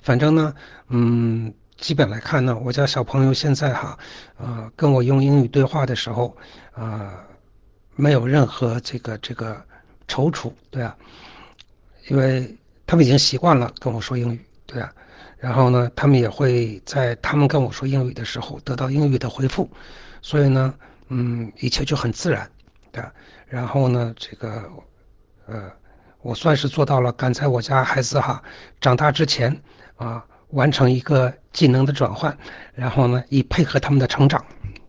反正呢，基本来看呢，我家小朋友现在哈，跟我用英语对话的时候，呃，没有任何这个踌躇，对啊，因为他们已经习惯了跟我说英语，对啊，然后呢，他们也会在他们跟我说英语的时候得到英语的回复，所以呢，一切就很自然，对啊，然后呢，呃，我算是做到了赶在我家孩子哈长大之前完成一个技能的转换，然后呢，以配合他们的成长。